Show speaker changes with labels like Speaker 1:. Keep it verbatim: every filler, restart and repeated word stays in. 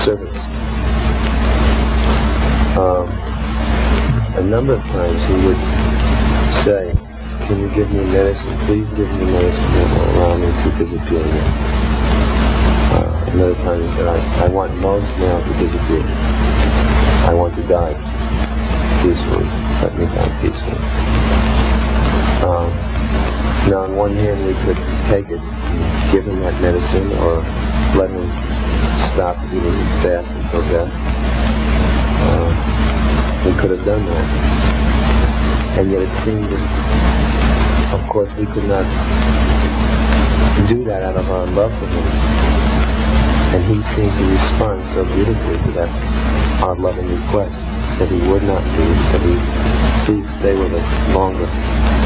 Speaker 1: service. Um, a number of times he would say, "Can you give me medicine? Please give me medicine that will allow me to disappear again." Uh, another time he said, I, I want most now to disappear. I want to die peacefully. Let me die peacefully. Um, now, on one hand, we could take it and give him that medicine, or let him stop eating fast until death. Uh, we could have done that. And yet it seemed that, of course, we could not do that out of our love for him. And he seemed to respond so beautifully to that, our loving request, that he would not leave, that he please stay with us longer.